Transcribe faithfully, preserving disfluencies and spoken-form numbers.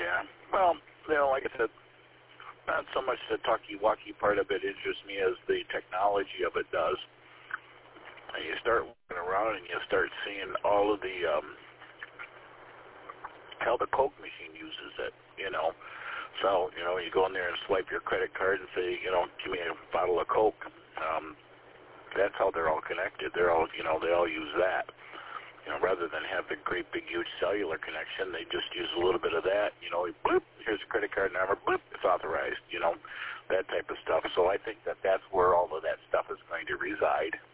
Yeah. Well, you know, like I said, not so much the talkie-walkie part of it interests me as the technology of it does. And you start looking around and you start seeing all of the, um, how the Coke machine uses it, you know. So, you know, you go in there and swipe your credit card and say, you know, give me a bottle of Coke. Um, that's how they're all connected. They're all, you know, they all use that. You know, rather than have the great big huge cellular connection, they just use a little bit of that. You know, bloop, here's a credit card number, bloop, it's authorized. You know, that type of stuff. So I think that that's where all of that stuff is going to reside.